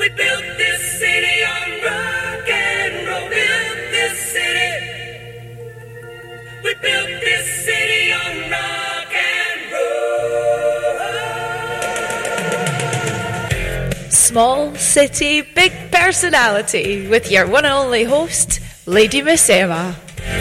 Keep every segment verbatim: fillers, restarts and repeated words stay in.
We built this city on rock and roll. Built this city. We built this city on rock and roll. Small city, big personality with your one and only host, Lady Miss Emma.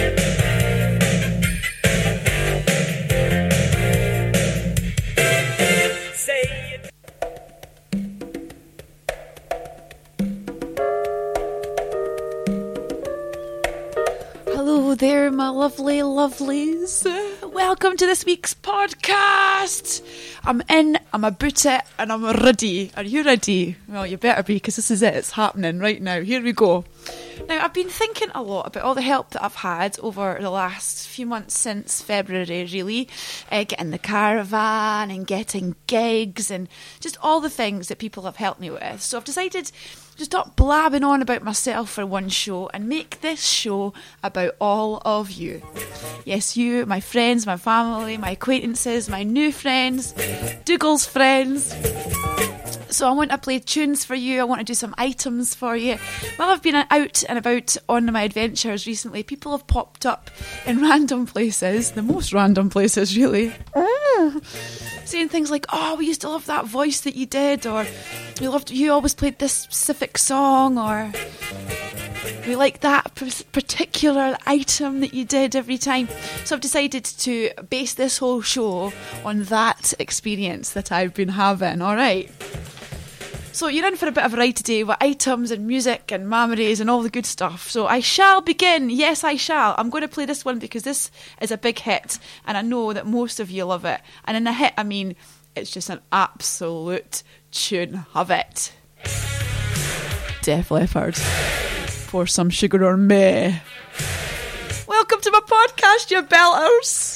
Hello there, my lovely lovelies. Welcome to this week's podcast. I'm in, I'm about it, and I'm ready. Are you ready? Well, you better be, because this is it. It's happening right now. Here we go. Now, I've been thinking a lot about all the help that I've had over the last few months since February, really. Uh, getting the caravan and getting gigs and just all the things that people have helped me with. So I've decided to stop blabbing on about myself for one show and make this show about all of you. Yes, you, my friends, my family, my acquaintances, my new friends, Dougal's friends. So I want to play tunes for you. I want to do some items for you. While I've been out and about on my adventures recently, people have popped up in random places, the most random places really, mm. saying things like, oh, we used to love that voice that you did, or we loved, you always played this specific song, or we like that particular item that you did every time. So I've decided to base this whole show on that experience that I've been having, alright? So you're in for a bit of a ride today with items and music and memories and all the good stuff. So I shall begin. Yes, I shall. I'm going to play this one because this is a big hit and I know that most of you love it. And in a hit, I mean, it's just an absolute tune. Have it. Def Leppard. Pour some sugar on me. Welcome to my podcast, you belters.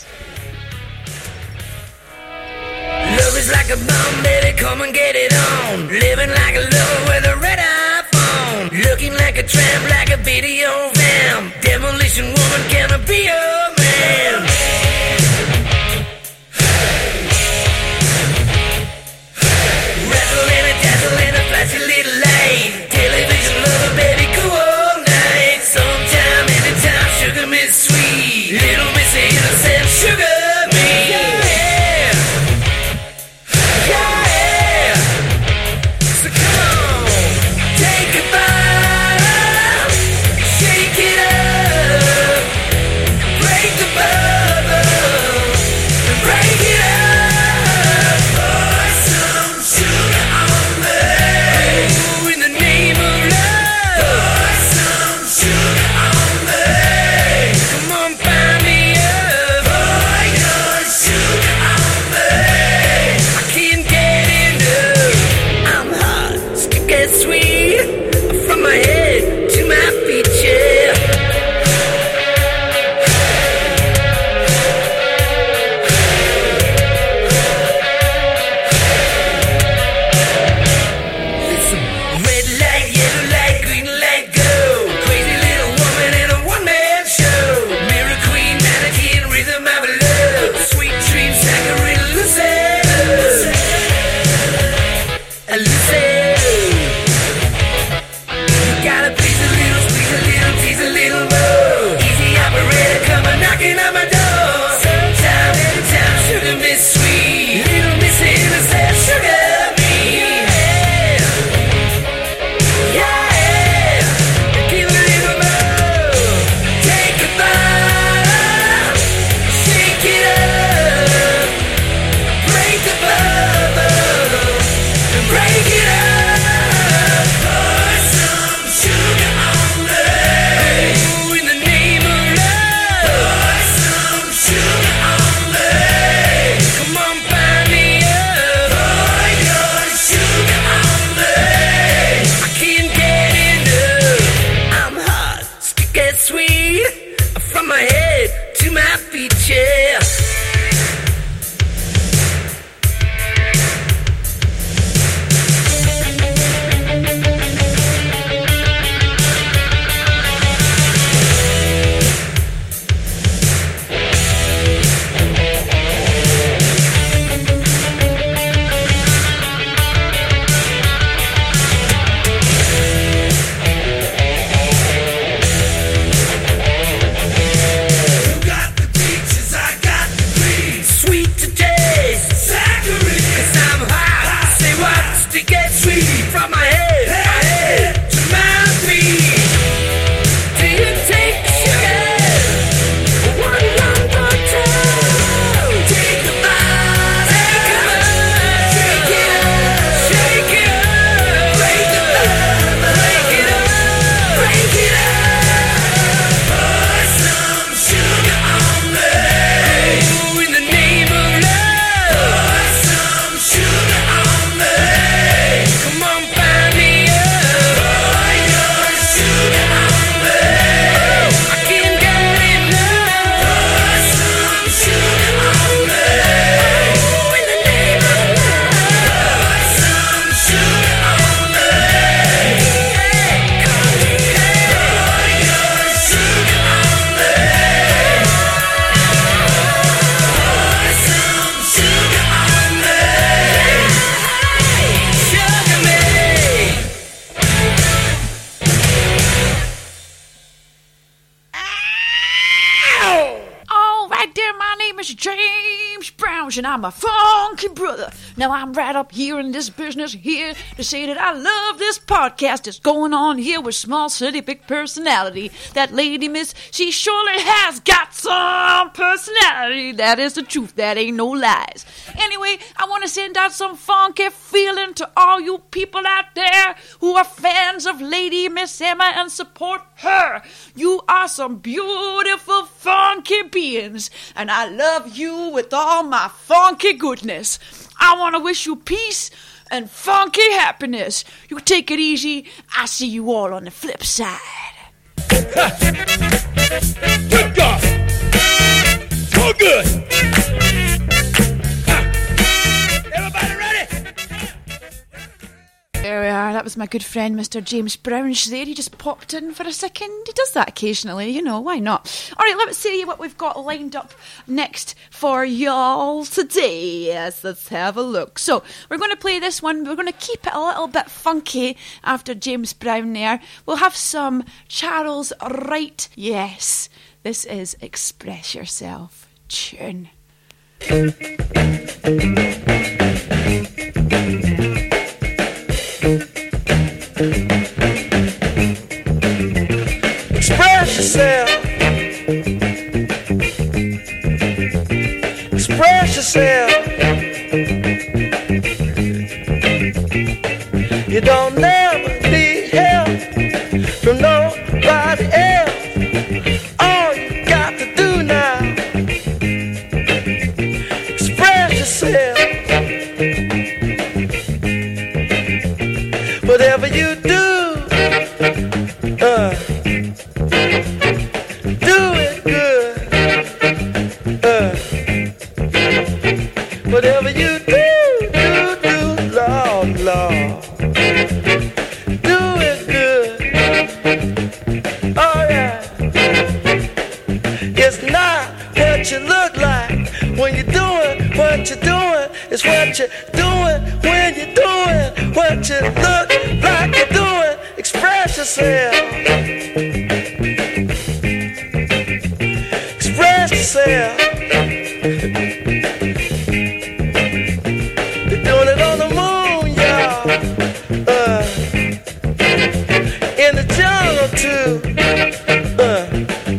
Love is like a bomb, baby, come and get it on. Living like a lover with a red iPhone. Looking like a tramp, like a video vamp. Demolition woman, can I be your man? Rattle and a dazzle and a flashy little light. Television lover, baby, cool all night. Sometime, anytime, sugar miss sweet. Little miss innocent, sugar me. Yeah. Break the bone. Sponge and I'm a funky brother. Now I'm right up here in this business here to say that I love this podcast that's going on here with Small City Big Personality. That lady, miss, she surely has got some personality. That is the truth. That ain't no lies. Anyway, I want to send out some funky feeling to all you people out there who are fans of Lady Miss Emma and support her. You are some beautiful funky beings, and I love you with all my funky goodness. I want to wish you peace and funky happiness. You take it easy. I see you all on the flip side. Good God! So good! Ha. Everybody ready? There we are. That was my good friend, Mister James Brownsh there. He just popped in for a second. He does that occasionally, you know, why not? All right, let's see what we've got lined up next for y'all today. Yes, let's have a look. So, we're going to play this one. We're going to keep it a little bit funky after James Brown there. We'll have some Charles Wright. Yes, this is Express Yourself tune. Express yourself. Express yourself. You don't never need help from nobody else. All you got to do now, express yourself. Whatever you do, uh, do it good. Uh, whatever you do, do, do, Lord, Lord. Do it good. Oh yeah. It's not what you look like when you're doing what you're doing. It's what you're doing when you're doing what you look like you're doing. Express yourself. Express yourself. You're doing it on the moon, y'all. Uh, in the jungle too. Uh,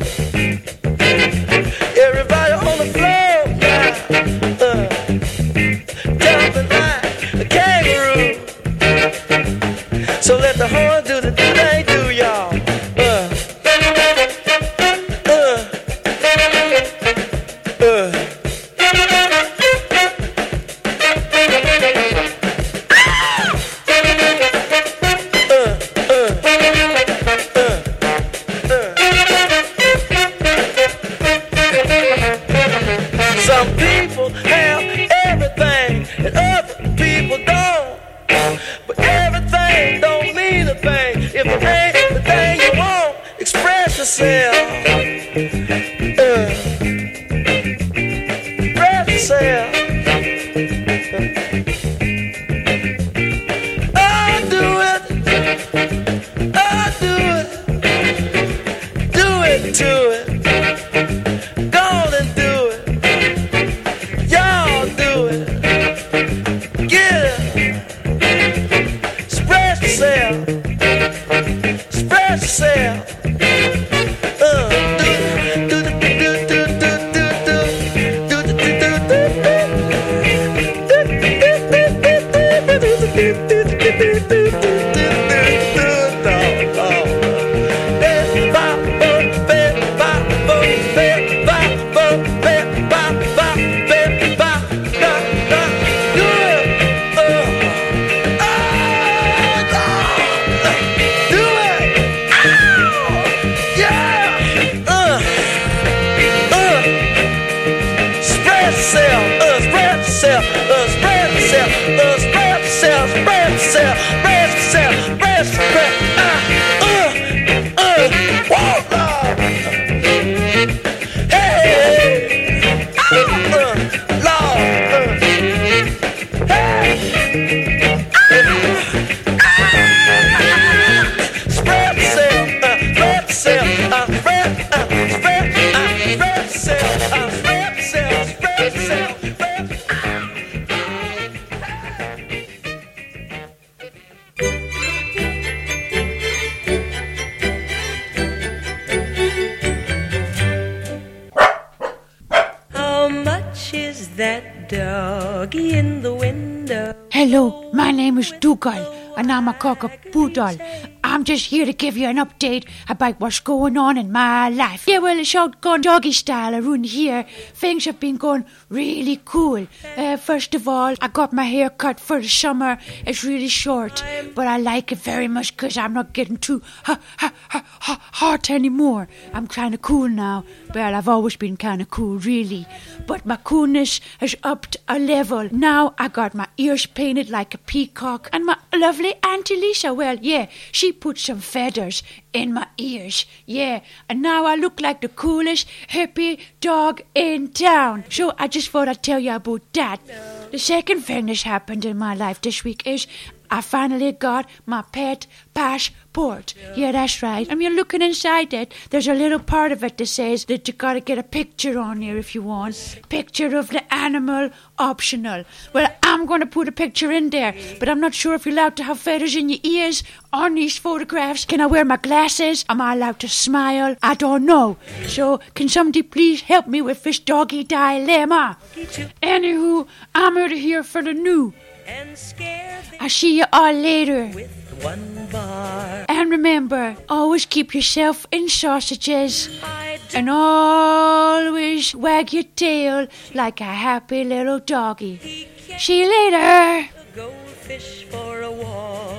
everybody on the floor now. Uh, jumping like a kangaroo. So let the horn do the thing they do, y'all. Uh, uh, uh. Some people have everything and other people don't. But everything don't mean a thing if it ain't the thing you want. Express yourself. Uh, express yourself. I do it. I do it. Do it to it. Go on and do it. Y'all do it. Get it. Express yourself. Express yourself. Uh. Hello, my name is Dougal, and I'm a cockapoodle. I'm just here to give you an update about what's going on in my life. Yeah, well, it's all gone doggy style around here. Things have been going really cool. Uh, first of all, I got my hair cut for the summer. It's really short, but I like it very much because I'm not getting too ha, ha, ha, ha, hot anymore. I'm kind of cool now. Well, I've always been kind of cool, really. But my coolness has upped a level. Now I got my ears painted like a peacock. And my lovely Auntie Lisa, well, yeah, she put some feathers in my ears. Yeah, and now I look like the coolest hippie dog in town. So I just thought I'd tell you about that. The second thing that's happened in my life this week is I finally got my pet passport. Yeah, that's right. And you're looking inside it. There's a little part of it that says that you gotta get a picture on here if you want. Picture of the animal, optional. Well, I'm gonna put a picture in there, but I'm not sure if you're allowed to have feathers in your ears on these photographs. Can I wear my glasses? Am I allowed to smile? I don't know. So, can somebody please help me with this doggy dilemma? Anywho, I'm out of here for the new. I'll see you all later. With one bar. And remember, always keep yourself in sausages. And always wag your tail like a happy little doggy. See you later. Go fish for a walk.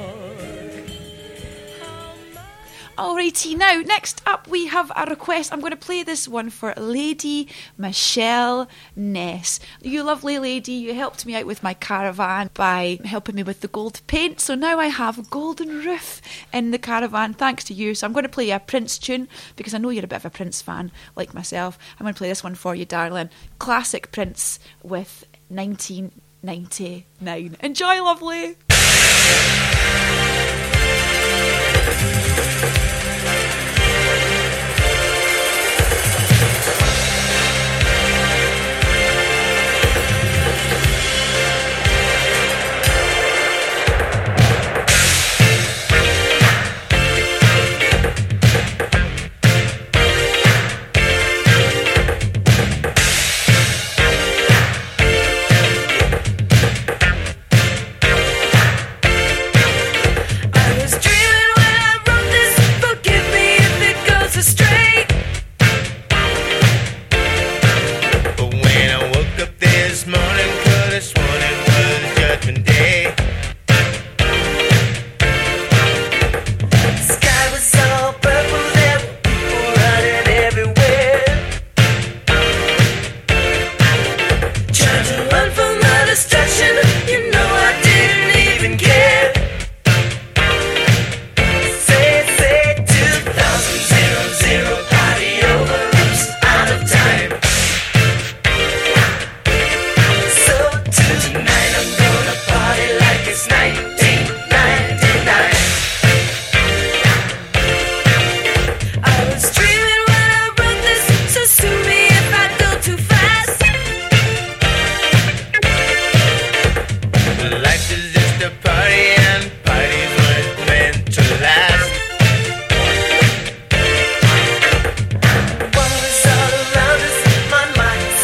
Alrighty, now, next up we have a request. I'm going to play this one for Lady Michelle Ness. You lovely lady, you helped me out with my caravan by helping me with the gold paint, so now I have a golden roof in the caravan thanks to you. So I'm going to play a Prince tune because I know you're a bit of a Prince fan like myself. I'm going to play this one for you, darling. Classic Prince with nineteen ninety-nine. Enjoy, lovely!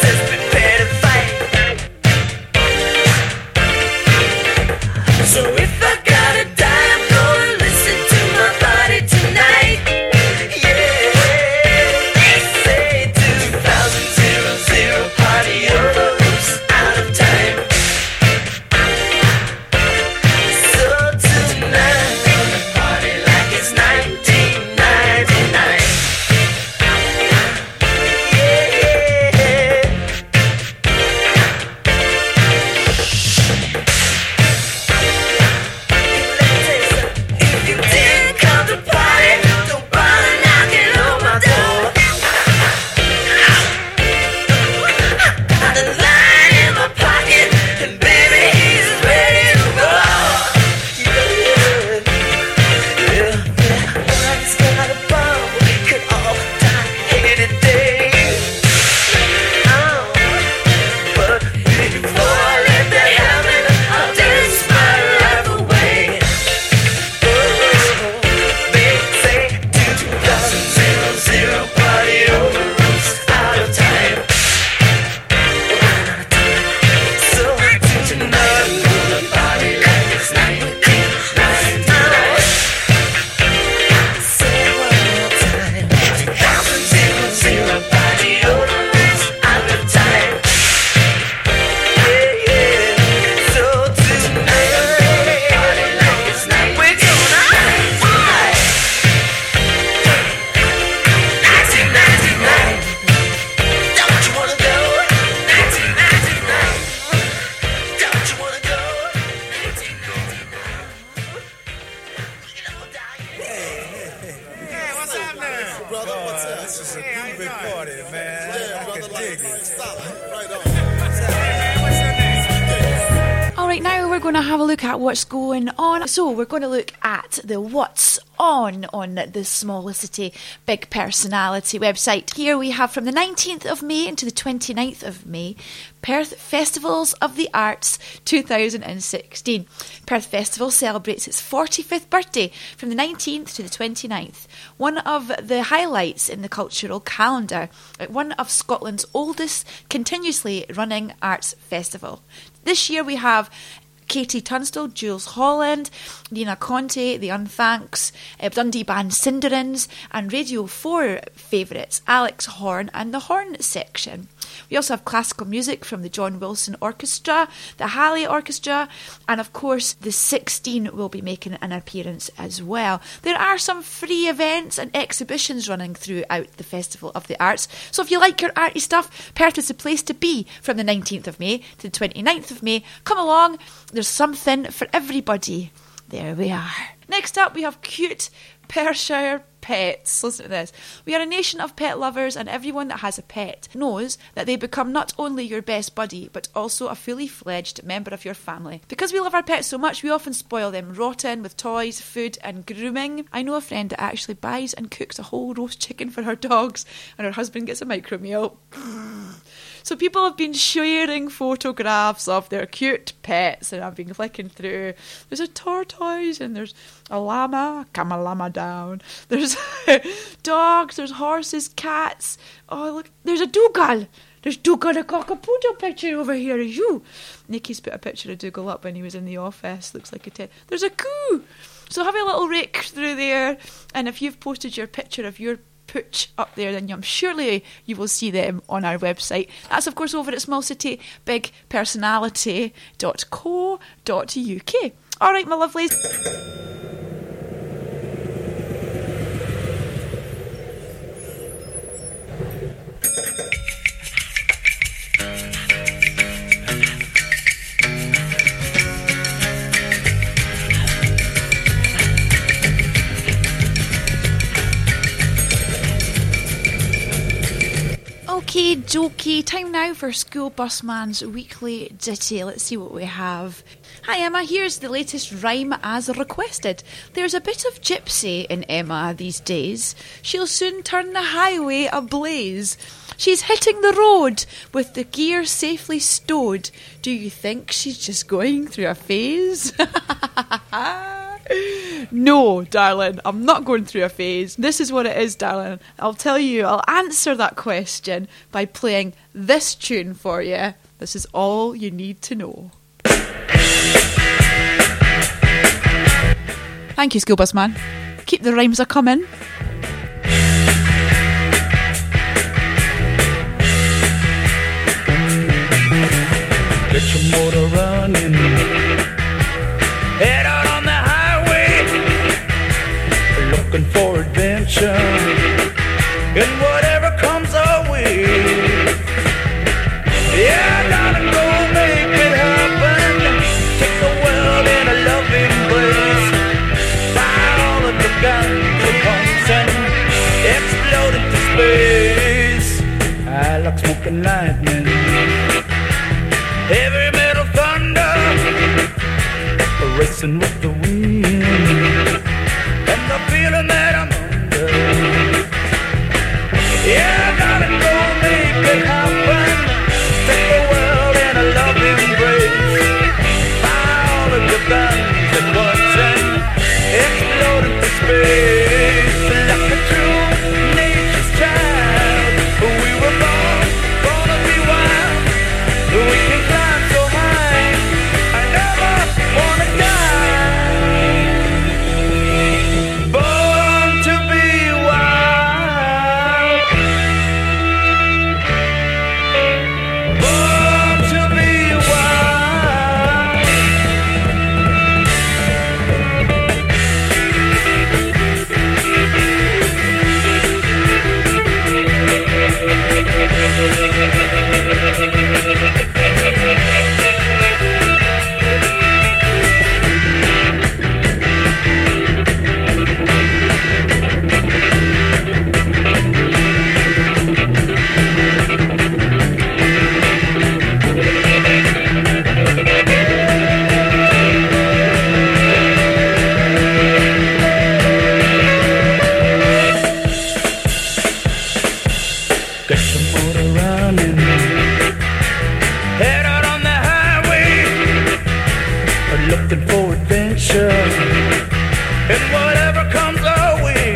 So if Alright, now we're going to have a look at what's going on. So we're going to look at the what's on on the Smallicity Big Personality website. Here we have from the nineteenth of May into the twenty-ninth of May, Perth Festivals of the Arts two thousand sixteen. Perth Festival celebrates its forty-fifth birthday from the nineteenth to the twenty-ninth. One of the highlights in the cultural calendar, one of Scotland's oldest continuously running arts festival. This year we have Katie Tunstall, Jules Holland, Nina Conte, The Unthanks, uh, Dundee band Cinderins, and Radio four favourites Alex Horn and the Horn Section. We also have classical music from the John Wilson Orchestra, the Halley Orchestra, and of course the sixteen will be making an appearance as well. There are some free events and exhibitions running throughout the Festival of the Arts, so if you like your arty stuff, Perth is the place to be from the nineteenth of May to the twenty-ninth of May. Come along, there's something for everybody. There we are. Next up we have cute Perthshire pets. Listen to this. We are a nation of pet lovers, and everyone that has a pet knows that they become not only your best buddy but also a fully fledged member of your family. Because we love our pets so much, we often spoil them rotten with toys, food and grooming. I know a friend that actually buys and cooks a whole roast chicken for her dogs, and her husband gets a micro meal. So people have been sharing photographs of their cute pets, and I've been flicking through. There's a tortoise, and there's a llama, come a llama down. There's dogs, there's horses, cats. Oh, look, there's a Dougal. There's Dougal, a Cockapoo picture over here is you. Nikki's put a picture of Dougal up when he was in the office. Looks like a tent. There's a coo. So have a little rake through there, and if you've posted your picture of your pooch up there, then I'm surely you will see them on our website. That's of course over at small city big personality dot co dot uk. Alright, my lovelies. Okie dokie, time now for School Busman's weekly ditty. Let's see what we have. Hi Emma, here's the latest rhyme as requested. There's a bit of gypsy in Emma these days. She'll soon turn the highway ablaze. She's hitting the road with the gear safely stowed. Do you think she's just going through a phase? No, darling, I'm not going through a phase. This is what it is, darling. I'll tell you, I'll answer that question by playing this tune for you. This is all you need to know. Thank you, School Bus Man. Keep the rhymes a coming. Get your motor running. Head out on the highway, looking for adventure, and whatever comes our way. Yeah, gotta go make it happen. Take the world in a loving embrace. Fire all of the guns at once and explode into space. I like smoking lightning, heavy metal thunder, racing with the wind, and the feeling that I'm under. Yeah, I gotta go make it happen. Take the world in a loving embrace. Fire all of the guns at once and explode into space. Like a true nature's child, we were born, born to be wild. We can climb so high, I never wanna die. Born to be wild. Born to be wild. adventure and whatever comes our way.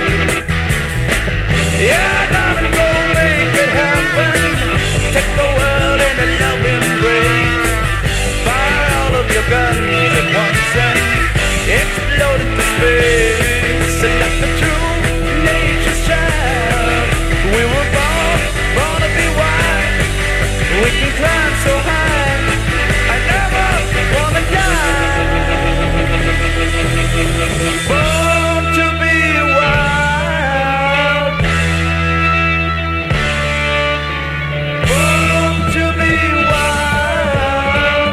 Yeah, darling, go make it happen. Take the world in a loving embrace. Fire all of your guns at once and explode into space. And let the true nature's child. We were born, born to be wild. We can climb so high. I never wanna die. Born to be wild. Born to be wild.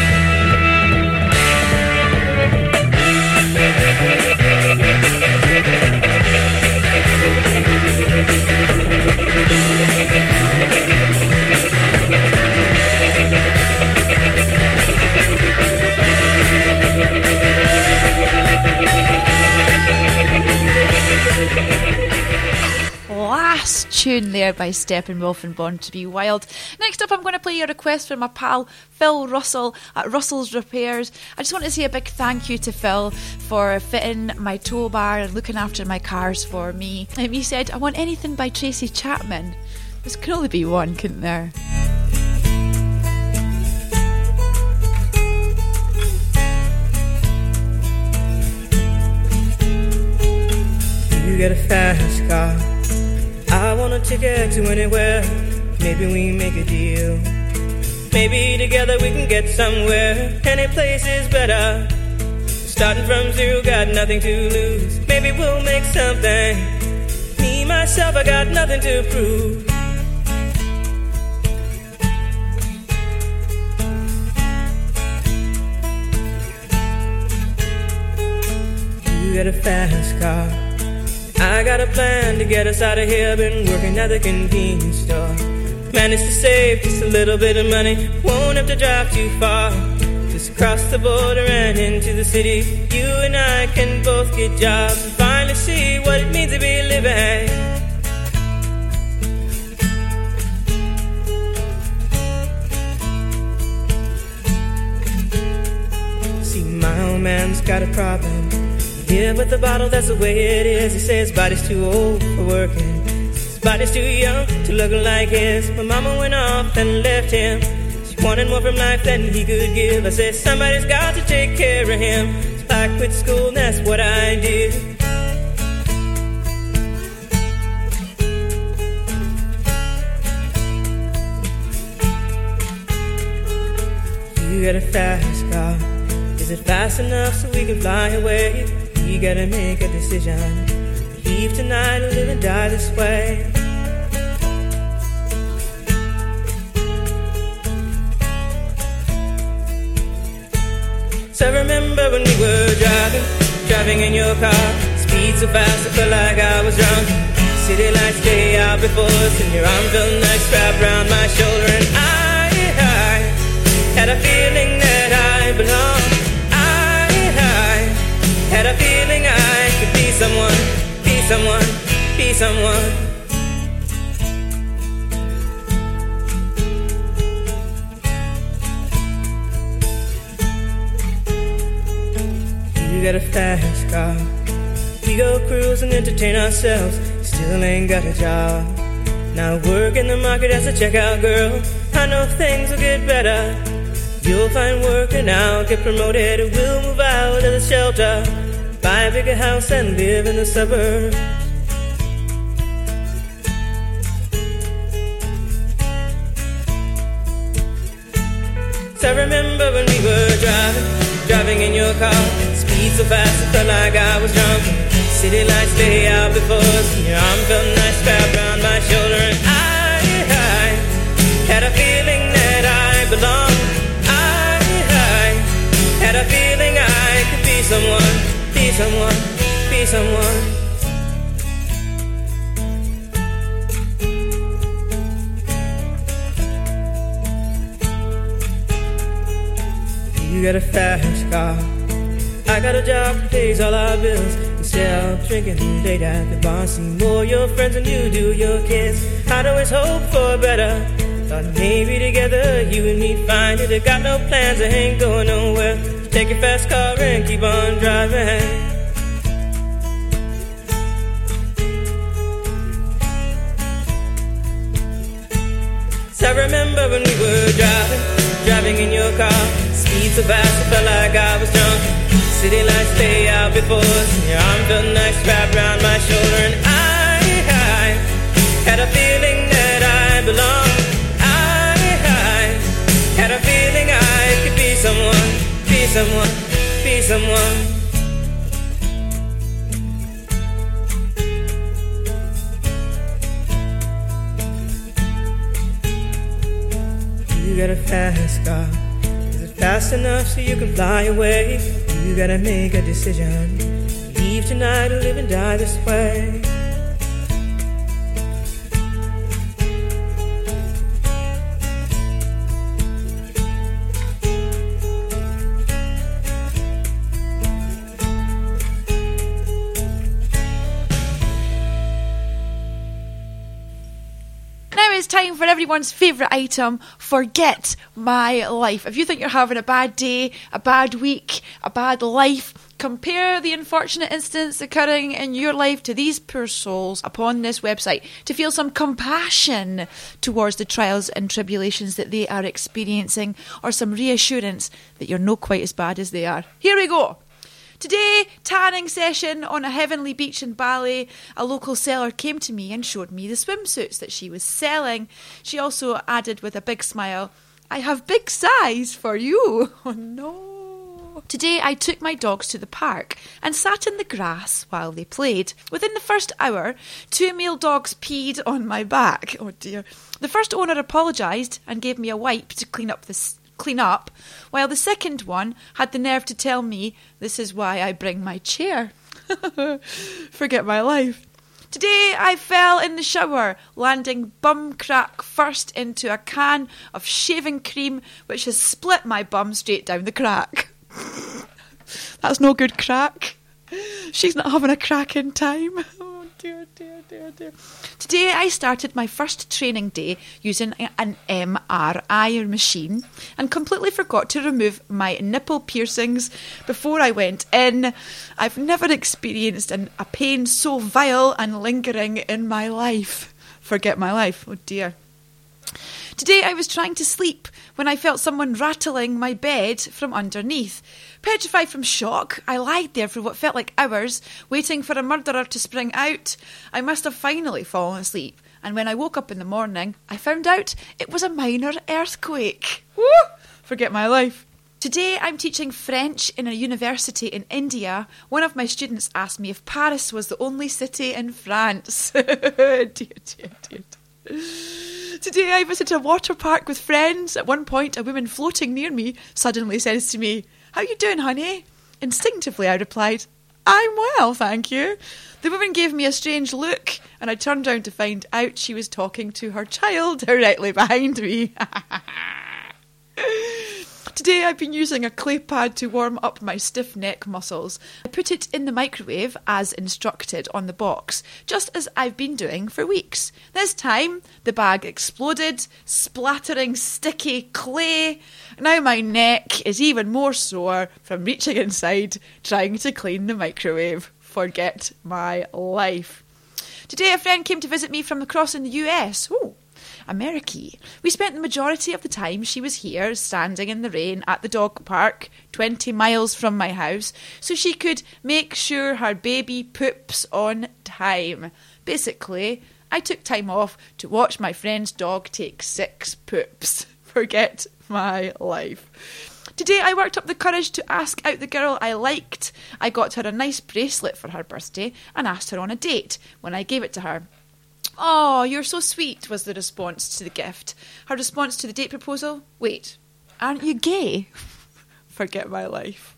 Last tune there by Steppenwolf and Born to Be Wild. Next up, I'm going to play a request from my pal Phil Russell at Russell's Repairs. I just want to say a big thank you to Phil for fitting my tow bar and looking after my cars for me. Um, he said, I want anything by Tracy Chapman. There could only be one, couldn't there? You get a fast car, I want a ticket to anywhere. Maybe we make a deal. Maybe together we can get somewhere. Any place is better. Starting from zero, got nothing to lose. Maybe we'll make something. Me, myself, I got nothing to prove. You get a fast car, I got a plan to get us out of here. Been working at the convenience store. Managed to save just a little bit of money. Won't have to drive too far. Just cross the border and into the city. You and I can both get jobs and finally see what it means to be living. See, my old man's got a problem. Yeah, but the bottle, that's the way it is. He says his body's too old for working. His body's too young to look like his. My mama went off and left him. She wanted more from life than he could give. I said, somebody's got to take care of him. So I quit school and that's what I did. You got a fast car. Is it fast enough so we can fly away? You gotta make a decision. Leave tonight or live and die this way. So I remember when we were driving, driving in your car. Speed so fast I felt like I was drunk. City lights day out before us, and your arm felt nice wrapped around my shoulder. And I, I had a feeling that I belonged. Had a feeling I could be someone, be someone, be someone. You got a fast car. We go cruise and entertain ourselves. Still ain't got a job. Now work in the market as a checkout girl. I know things will get better. You'll find work and I'll get promoted. We'll move out of the shelter, buy a bigger house and live in the suburbs. So I remember when we were driving, driving in your car. Speed so fast it felt like I was drunk. City lights lay out before us, and your arm felt nice wrapped around my shoulder. And I, I had a feeling that I belonged. Had a feeling I could be someone, be someone, be someone. You got a fast car, I got a job that pays all our bills. Instead of drinking late at the bar, see more your friends than you do your kids. I'd always hope for better. Thought maybe together you and me find it. I got no plans, I ain't going nowhere. Take your fast car and keep on driving. So I remember when we were driving, driving in your car. Speed so fast, I felt like I was drunk. City lights lay out before us, and your arm felt nice wrapped around my shoulder. And I, I had a feeling that I belonged. I, I had a feeling I could be someone, be someone, be someone. You got a fast car. Is it fast enough so you can fly away? You gotta make a decision. Leave tonight or live and die this way. It's time for everyone's favourite item, Forget My Life. If you think you're having a bad day, a bad week, a bad life, compare the unfortunate incidents occurring in your life to these poor souls upon this website to feel some compassion towards the trials and tribulations that they are experiencing, or some reassurance that you're not quite as bad as they are. Here we go. Today, tanning session on a heavenly beach in Bali. A local seller came to me and showed me the swimsuits that she was selling. She also added with a big smile, "I have big size for you." Oh no. Today I took my dogs to the park and sat in the grass while they played. Within the first hour, two male dogs peed on my back. Oh dear. The first owner apologised and gave me a wipe to clean up the clean up, while the second one had the nerve to tell me, "This is why I bring my chair." Forget my life. Today I fell in the shower, landing bum crack first into a can of shaving cream, which has split my bum straight down the crack. That's no good crack. She's not having a crack in time. Oh dear, dear, dear, dear. Today I started my first training day using an M R I machine and completely forgot to remove my nipple piercings before I went in. I've never experienced an, a pain so vile and lingering in my life. Forget my life. Oh dear. Today I was trying to sleep when I felt someone rattling my bed from underneath. Petrified from shock, I lied there for what felt like hours, waiting for a murderer to spring out. I must have finally fallen asleep, and when I woke up in the morning, I found out it was a minor earthquake. Woo! Forget my life. Today I'm teaching French in a university in India. One of my students asked me if Paris was the only city in France. dear, dear, dear. Today I visited a water park with friends. At one point, a woman floating near me suddenly says to me, "How you doing, honey?" Instinctively I replied, "I'm well, thank you." The woman gave me a strange look, and I turned round to find out she was talking to her child directly behind me. Today I've been using a clay pad to warm up my stiff neck muscles. I put it in the microwave as instructed on the box, just as I've been doing for weeks. This time the bag exploded, splattering sticky clay. Now my neck is even more sore from reaching inside trying to clean the microwave. Forget my life. Today a friend came to visit me from across in the U S. Oh, America. We spent the majority of the time she was here, standing in the rain at the dog park, twenty miles from my house, so she could make sure her baby poops on time. Basically, I took time off to watch my friend's dog take six poops. Forget my life. Today I worked up the courage to ask out the girl I liked. I got her a nice bracelet for her birthday and asked her on a date when I gave it to her. "Oh, you're so sweet," was the response to the gift. Her response to the date proposal? "Wait, aren't you gay?" Forget my life.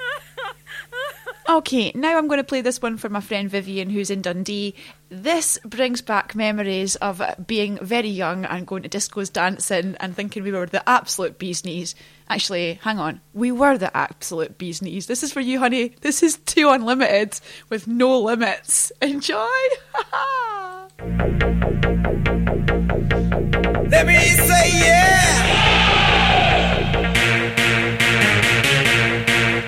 Okay, now I'm going to play this one for my friend Vivian, who's in Dundee. This brings back memories of being very young and going to discos dancing and thinking we were the absolute bee's knees. Actually, hang on, we were the absolute bee's knees. This is for you, honey. This is Two Unlimited with No Limits. Enjoy! Let me say yeah.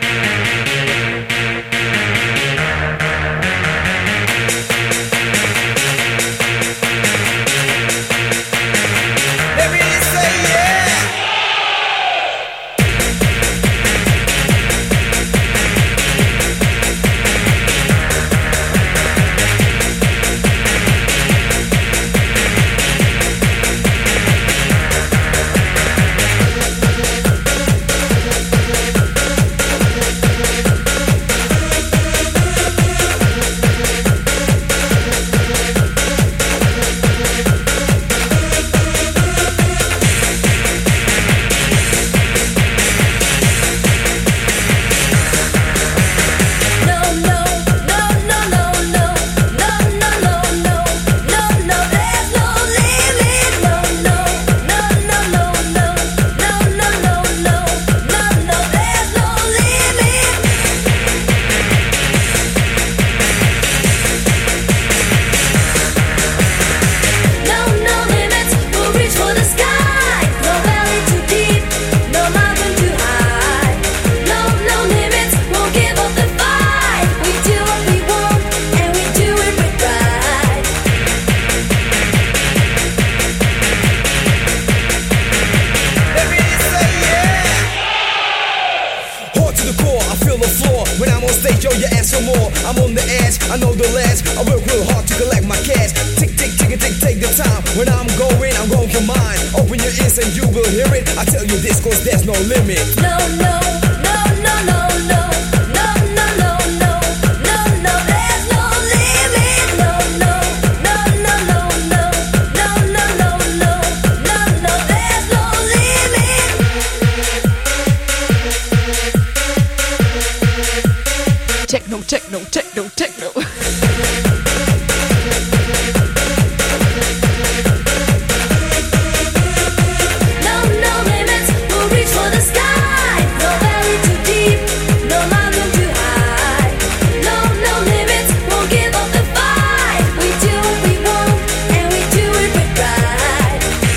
know you ask for more. I'm on the edge, I know the ledge. I work real hard to collect my cash. Tick, tick, tick, tick, take the time. When I'm going, I'm going for mine. Open your ears and you will hear it. I tell you this cause there's no limit. No, no, no, no, no, no. No, no, no, no. No, no, there's no limit. No, no, no, no, no, no. No, no, no, no. No, no, there's no limit. Techno, techno, techno, techno. No, no limits. We'll reach for the sky. No valley too deep. No mountain too high. No, no limits. Won't give up the fight. We do what we want, and we do it with pride.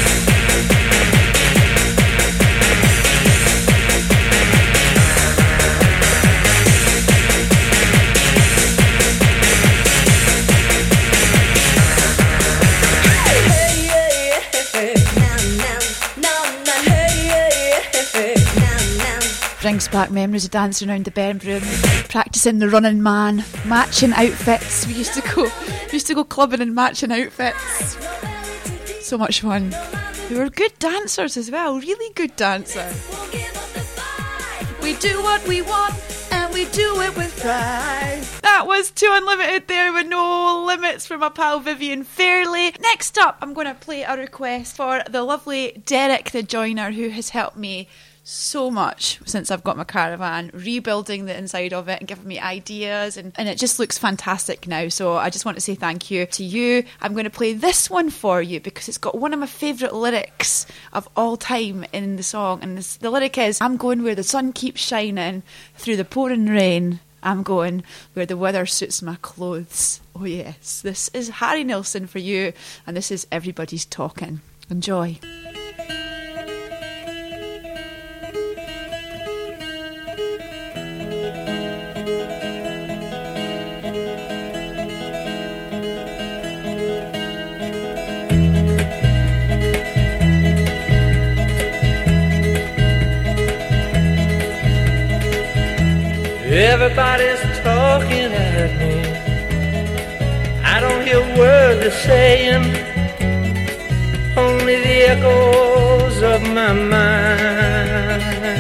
Brings back memories of dancing around the Burn Room, practicing the running man, matching outfits. We used to go, we used to go clubbing in matching outfits. So much fun. We were good dancers as well, really good dancers. We do what we want and we do it with pride. That was Two Unlimited there with No Limits from my pal Vivian Fairley. Next up, I'm going to play a request for the lovely Derek the Joiner, who has helped me so much since I've got my caravan, rebuilding the inside of it and giving me ideas, and, and it just looks fantastic now. So I just want to say thank you to you. I'm going to play this one for you because it's got one of my favourite lyrics of all time in the song, and this, the lyric is, I'm going where the sun keeps shining through the pouring rain. I'm going where the weather suits my clothes. Oh yes, this is Harry Nilsson for you, and this is Everybody's Talking. Enjoy. Everybody's talking at me. I don't hear a word they're saying, only the echoes of my mind.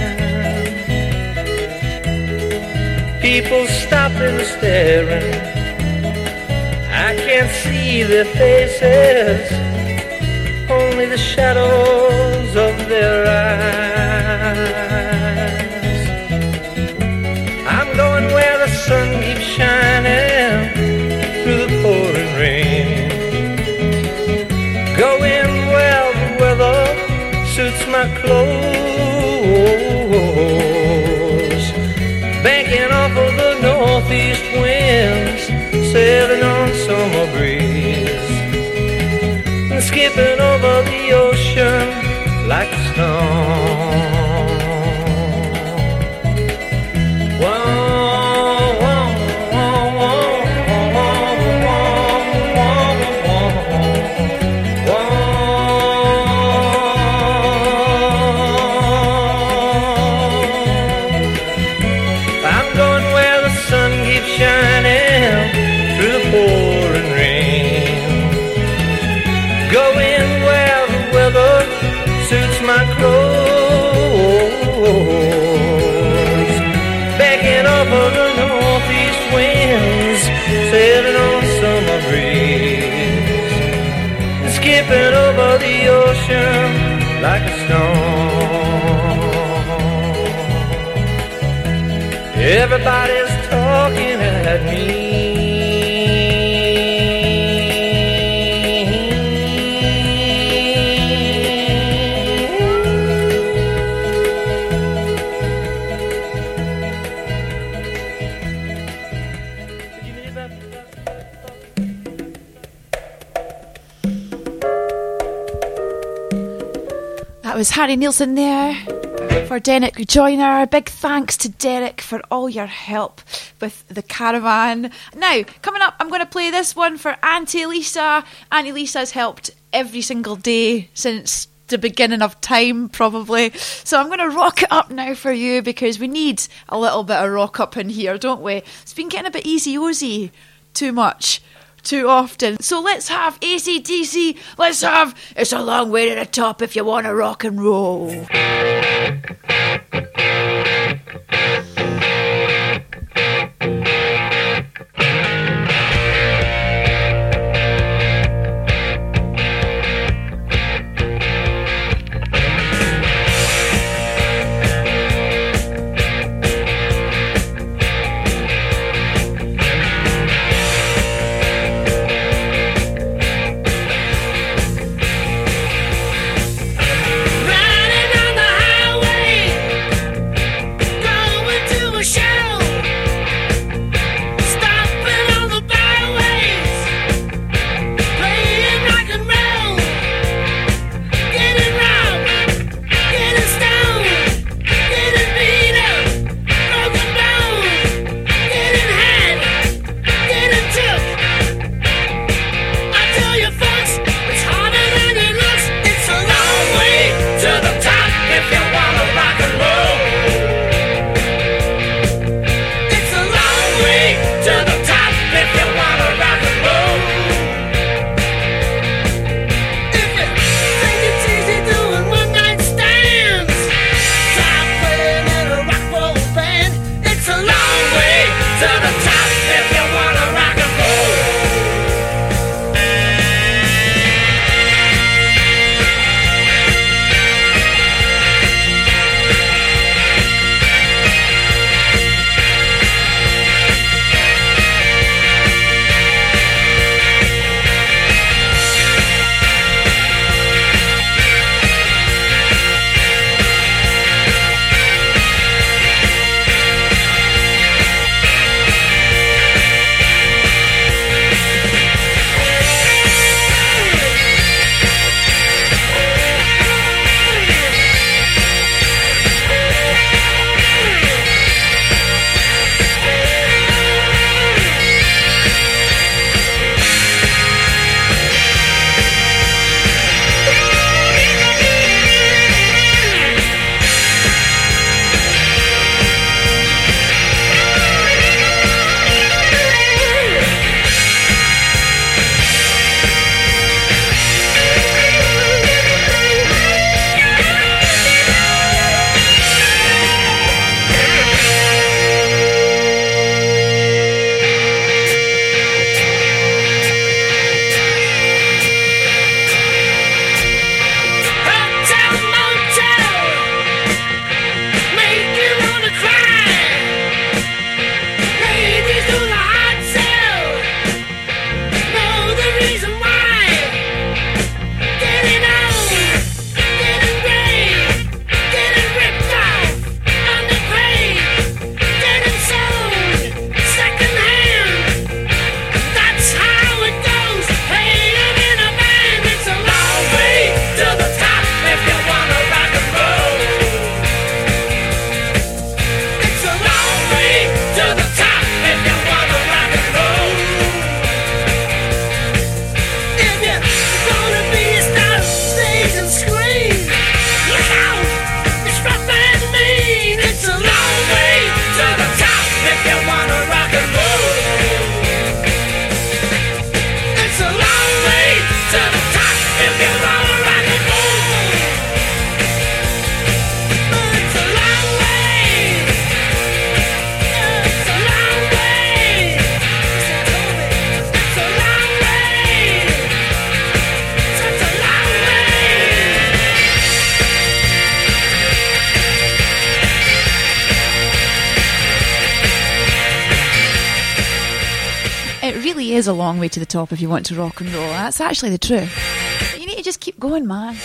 People stopping, staring. I can't see their faces, only the shadows of their eyes. I'm going where the sun keeps shining through the pouring rain. Going where the weather suits my clothes. Banking off of the northeast winds, sailing on summer breeze, and skipping over the ocean like a stone. Suits my clothes. Backing off of the northeast winds, sailing on summer breeze, and skipping over the ocean like a stone. Everybody's talking at me. That was Harry Nilsson there for Derek Joiner. Big thanks to Derek for all your help with the caravan. Now, coming up, I'm going to play this one for Auntie Lisa. Auntie Lisa's helped every single day since the beginning of time, probably. So I'm going to rock it up now for you, because we need a little bit of rock up in here, don't we? It's been getting a bit easy-ozy too much, too often. So let's have A C D C. Let's have It's a Long Way to the Top if you want to rock and roll. Riding on the really is a long way to the top if you want to rock and roll. That's actually the truth. But you need to just keep going, man.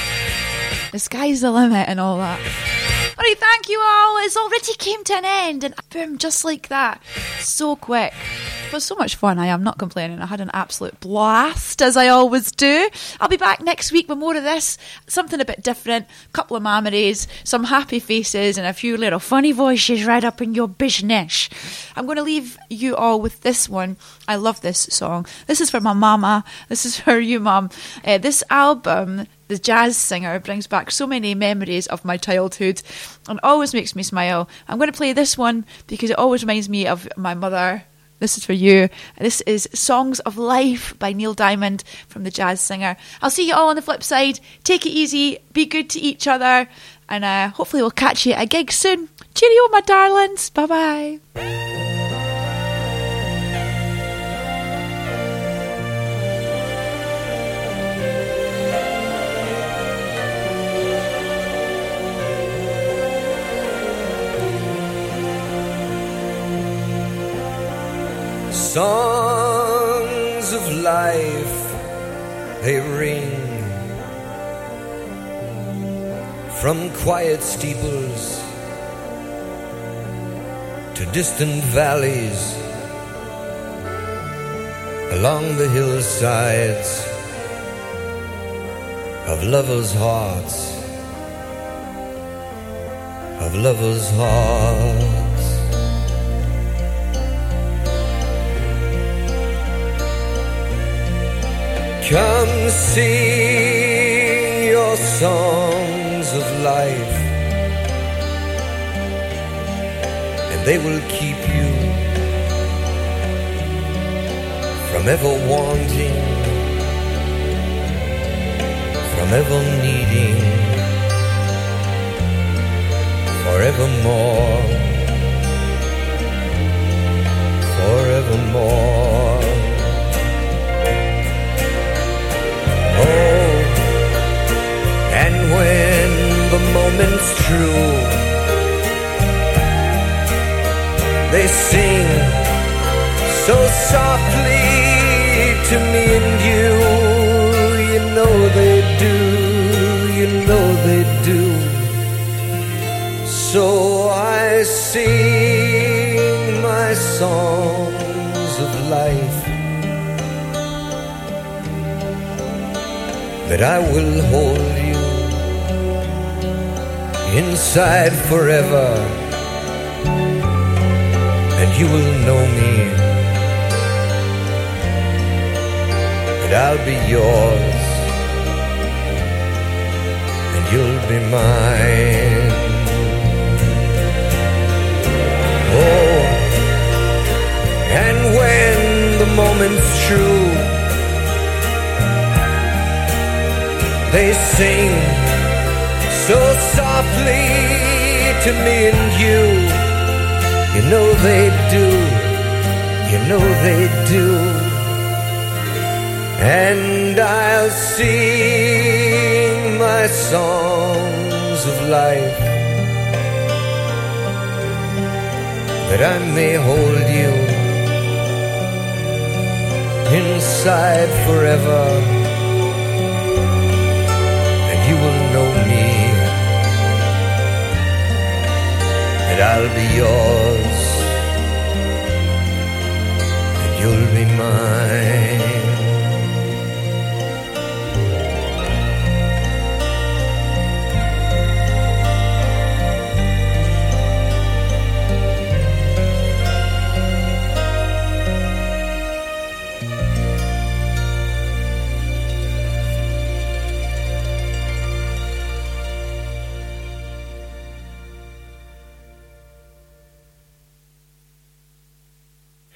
The sky's the limit and all that. Alright, thank you all. It's already came to an end, and boom, just like that. So quick. It was so much fun. I am not complaining. I had an absolute blast, as I always do. I'll be back next week with more of this. Something a bit different. A couple of memories, some happy faces, and a few little funny voices right up in your business. I'm going to leave you all with this one. I love this song. This is for my mama. This is for you, Mum. Uh, this album, The Jazz Singer, brings back so many memories of my childhood and always makes me smile. I'm going to play this one because it always reminds me of my mother. This is for you. This is Songs of Life by Neil Diamond from The Jazz Singer. I'll see you all on the flip side. Take it easy. Be good to each other. And uh, hopefully we'll catch you at a gig soon. Cheerio, my darlings. Bye-bye. Songs of life, they ring from quiet steeples to distant valleys, along the hillsides of lovers' hearts, of lovers' hearts. Come sing your songs of life, and they will keep you from ever wanting, from ever needing, forevermore, forevermore. Oh, and when the moment's true, they sing so softly to me and you. You know they do, you know they do. So I sing my songs of life, that I will hold you inside forever, and you will know me, that I'll be yours, and you'll be mine. Oh, and when the moment's true, they sing so softly to me and you. You know they do, you know they do. And I'll sing my songs of life, that I may hold you inside forever, you will know me, and I'll be yours, and you'll be mine.